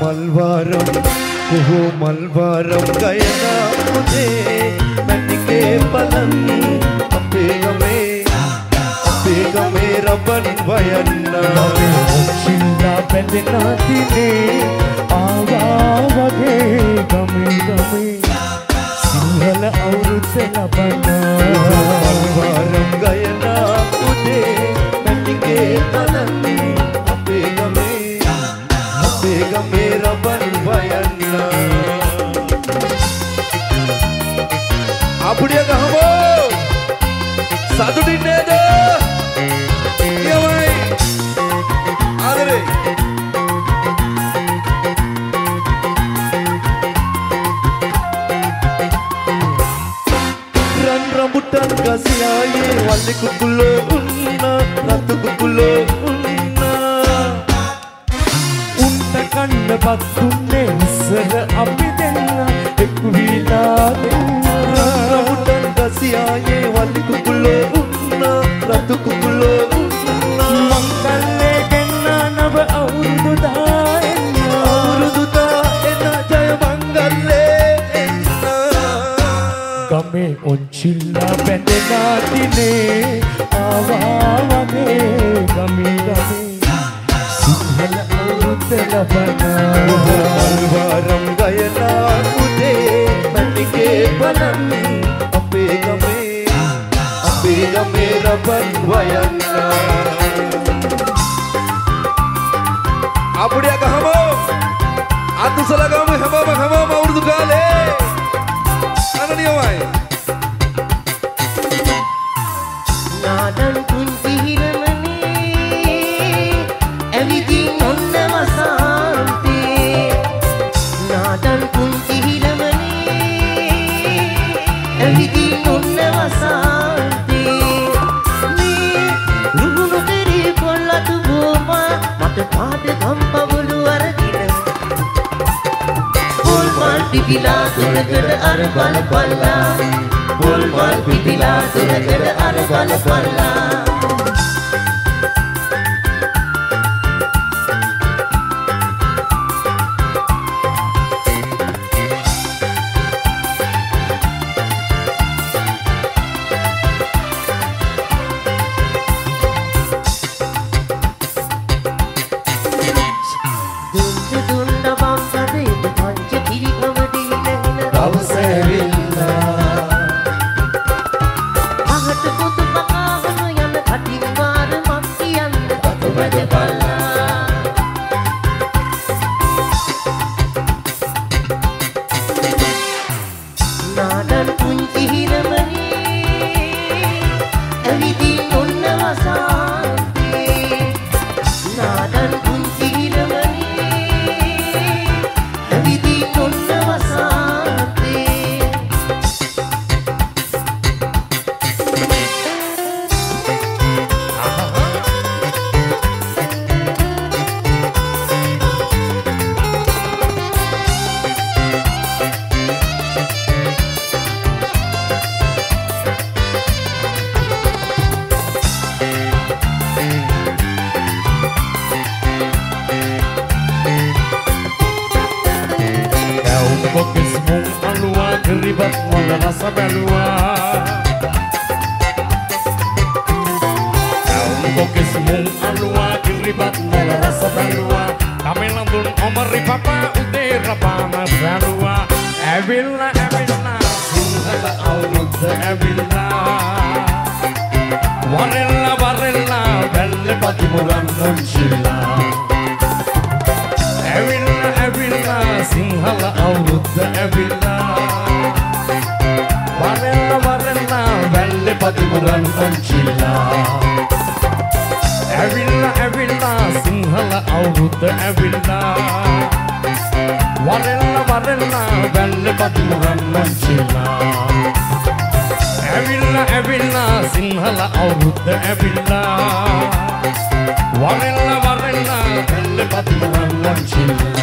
මල්වාරම් ගයනා උදේ මැටිකේ බලන් අපේ ගමේ රබන් වයන්න සිල්ලා බැඳෙනා දිනේ ආවා වගේ ගමේ සිංහල අවුරුද්ද ලබන මල්වාරම් ගයනා උදේ මැටිකේ බලන් අපේ ගමේ රබන් වයන්න අපුඩිය ගහමෝ සතුටින් නේද යමයි ආදරේ රන් රඹුටන් ගසියායේ වල්ලි කුකුලෝ උන්න රතු කුකුලෝ උන්න උන්ට කන්න පත්තුන්නේ ඉස්සර අපි දෙන්න එක් වීලා දෙන්න රඹුටන් ගසියායේ වල්ලි කුකුලෝ උන්න රතු කුකුලෝ උන්න මංගල්ලේ දෙන්න නව අවුරුදු දායන්න ජය මංගල්ලේ එන්න ගමේ ඔන්චිල්ලා බැඳෙනා දිනේ ආවා වගේ ගමේ සිංහල අවුරුද්ද ලබන මල්වාරම් ගයනා උදේ මැටිකේ බලන් අපේ ගමේ රබන් වයන්න අපුඩිය ගහමෝ අතුසල ගමු හැමෝම අවුරුදු කාලේ අනනියමයි නාදන් කුංචි හිරමනේ ඇවිදින් ඔන්න වසන්තේ නාදන් කුංචි හිරමනේ ඇවිදින් ඔන්න වසන්තේ මේ රුහුණු කෙරේ පොල්ලතු බෝමා මට පාද කම්පවලු අරගෙන පොල් මල් පිපිලා තුනකට අර බලපල්ලා පොල් මල් පිපිලා තුනකට අර බලපල්ලා සිංහල අවුරුද්ද ඇවිල්ලා වරෙල්ල බැල්ල පතිමුරන් වංචිල්ලා